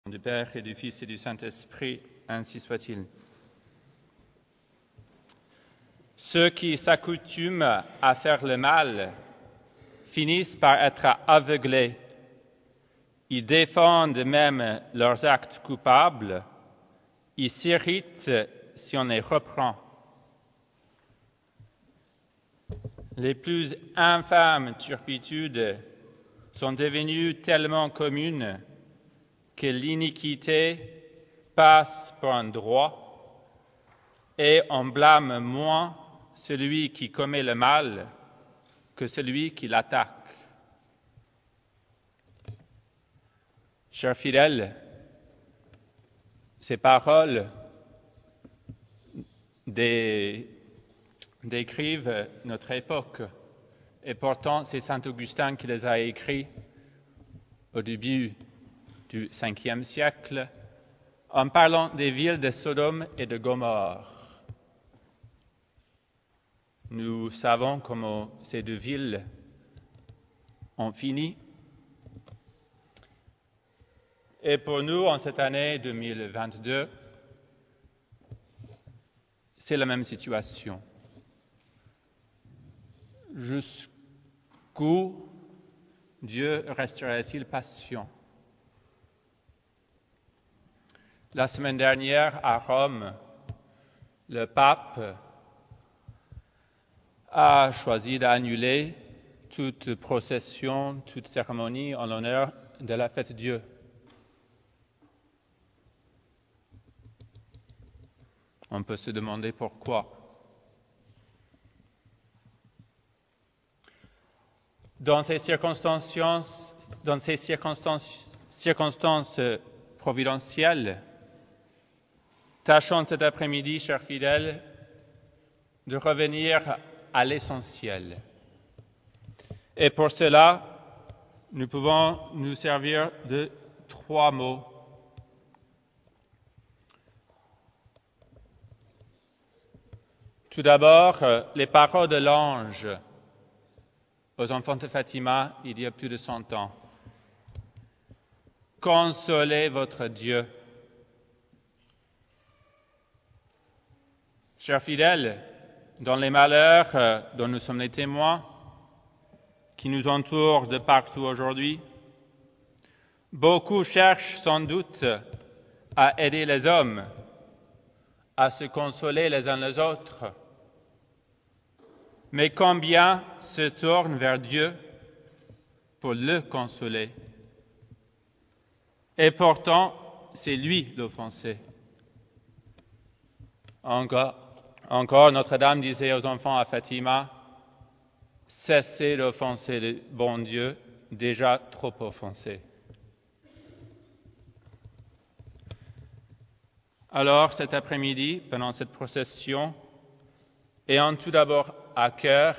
Du Père et du Fils et du Saint-Esprit, ainsi soit-il. Ceux qui s'accoutument à faire le mal finissent par être aveuglés. Ils défendent même leurs actes coupables. Ils s'irritent si on les reprend. Les plus infâmes turpitudes sont devenues tellement communes que l'iniquité passe pour un droit et on blâme moins celui qui commet le mal que celui qui l'attaque. Chers fidèles, ces paroles décrivent notre époque et pourtant c'est saint Augustin qui les a écrits au début du 5e siècle, en parlant des villes de Sodome et de Gomorrhe. Nous savons comment ces deux villes ont fini. Et pour nous, en cette année 2022, c'est la même situation. Jusqu'où Dieu restera-t-il patient? La semaine dernière, à Rome, le pape a choisi d'annuler toute procession, toute cérémonie en l'honneur de la fête Dieu. On peut se demander pourquoi. Dans ces circonstances providentielles, tâchons cet après-midi, chers fidèles, de revenir à l'essentiel. Et pour cela, nous pouvons nous servir de 3 mots. Tout d'abord, les paroles de l'ange aux enfants de Fatima il y a plus de 100 ans. Consolez votre Dieu. Chers fidèles, dans les malheurs dont nous sommes les témoins, qui nous entourent de partout aujourd'hui, beaucoup cherchent sans doute à aider les hommes, à se consoler les uns les autres. Mais combien se tournent vers Dieu pour le consoler? Et pourtant, c'est lui l'offensé. Encore, Notre-Dame disait aux enfants à Fatima, « Cessez d'offenser le bon Dieu, déjà trop offensé. » Alors, cet après-midi, pendant cette procession, ayons tout d'abord à cœur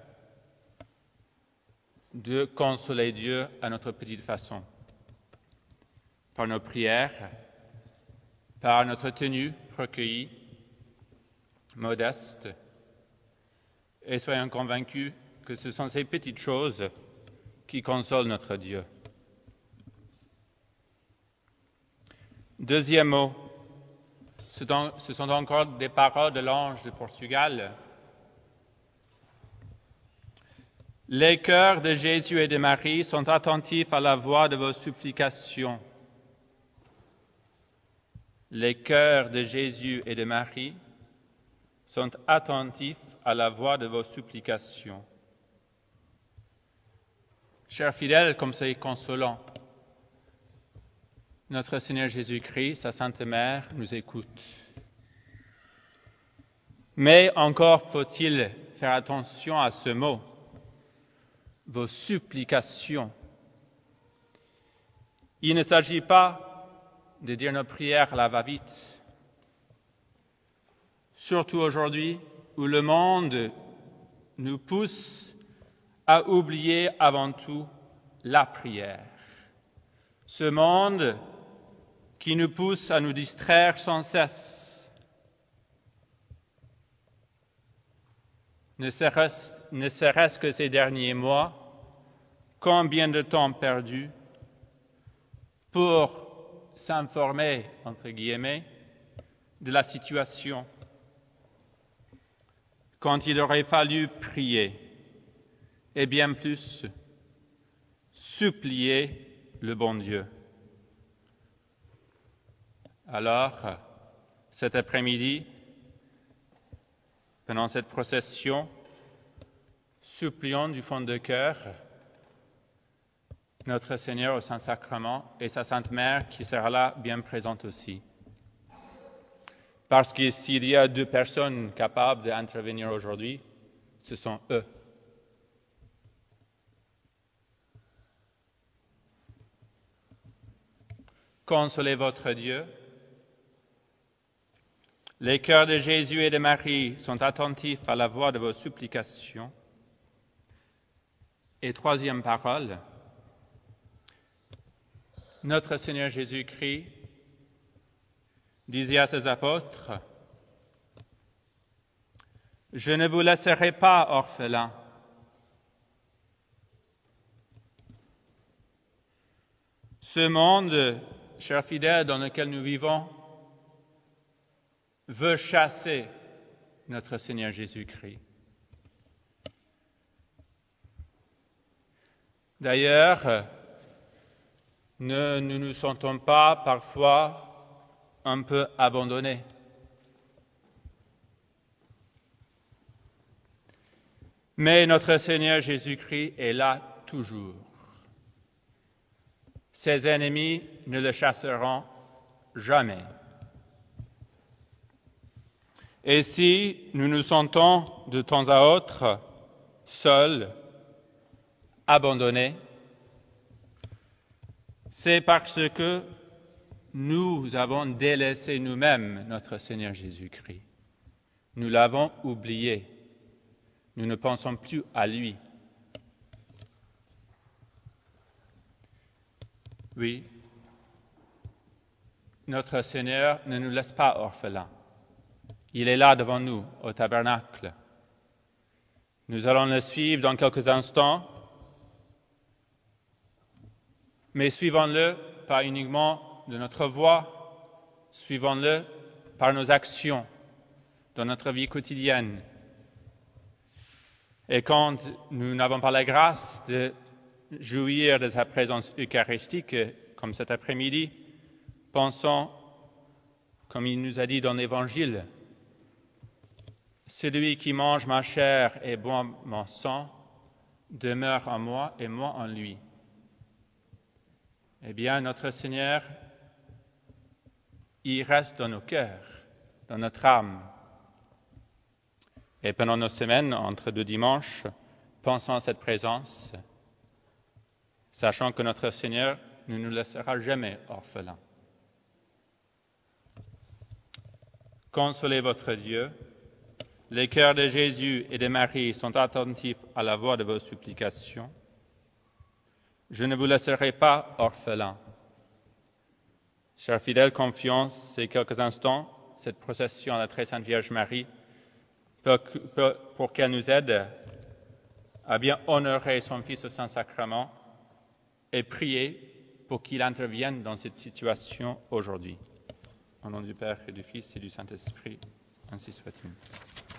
de consoler Dieu à notre petite façon, par nos prières, par notre tenue recueillie, modeste, et soyons convaincus que ce sont ces petites choses qui consolent notre Dieu. Deuxième mot, ce sont encore des paroles de l'ange de Portugal. Les cœurs de Jésus et de Marie sont attentifs à la voix de vos supplications. Les cœurs de Jésus et de Marie sont attentifs à la voix de vos supplications. Chers fidèles, comme c'est consolant, notre Seigneur Jésus-Christ, sa Sainte Mère, nous écoute. Mais encore faut-il faire attention à ce mot, vos supplications. Il ne s'agit pas de dire nos prières à la va-vite. Surtout aujourd'hui où le monde nous pousse à oublier avant tout la prière. Ce monde qui nous pousse à nous distraire sans cesse. Ne serait-ce que ces derniers mois, combien de temps perdu pour s'informer, entre guillemets, de la situation, quand il aurait fallu prier, et bien plus, supplier le bon Dieu. Alors, cet après-midi, pendant cette procession, supplions du fond de cœur notre Seigneur au Saint-Sacrement et sa Sainte Mère qui sera là bien présente aussi. Parce que s'il y a 2 personnes capables d'intervenir aujourd'hui, ce sont eux. Consolez votre Dieu. Les cœurs de Jésus et de Marie sont attentifs à la voix de vos supplications. Et 3e parole, notre Seigneur Jésus-Christ disait à ses apôtres, « Je ne vous laisserai pas orphelins. » Ce monde, chers fidèles, dans lequel nous vivons, veut chasser notre Seigneur Jésus-Christ. D'ailleurs, ne nous sentons pas parfois un peu abandonnés. Mais notre Seigneur Jésus-Christ est là toujours. Ses ennemis ne le chasseront jamais. Et si nous nous sentons de temps à autre seuls, abandonnés, c'est parce que nous avons délaissé nous-mêmes notre Seigneur Jésus-Christ. Nous l'avons oublié. Nous ne pensons plus à lui. Oui, notre Seigneur ne nous laisse pas orphelins. Il est là devant nous, au tabernacle. Nous allons le suivre dans quelques instants, mais suivons-le pas uniquement de notre voix, suivons-le par nos actions dans notre vie quotidienne. Et quand nous n'avons pas la grâce de jouir de sa présence eucharistique, comme cet après-midi, pensons, comme il nous a dit dans l'Évangile, « Celui qui mange ma chair et boit mon sang demeure en moi et moi en lui. » Eh bien, notre Seigneur, il reste dans nos cœurs, dans notre âme. Et pendant nos semaines, entre 2 dimanches, pensons à cette présence, sachant que notre Seigneur ne nous laissera jamais orphelins. Consolez votre Dieu. Les cœurs de Jésus et de Marie sont attentifs à la voix de vos supplications. Je ne vous laisserai pas orphelins. Chers fidèles, confions ces quelques instants cette procession à la très sainte Vierge Marie pour qu'elle nous aide à bien honorer son Fils au Saint-Sacrement et prier pour qu'il intervienne dans cette situation aujourd'hui. Au nom du Père et du Fils et du Saint-Esprit, ainsi soit-il.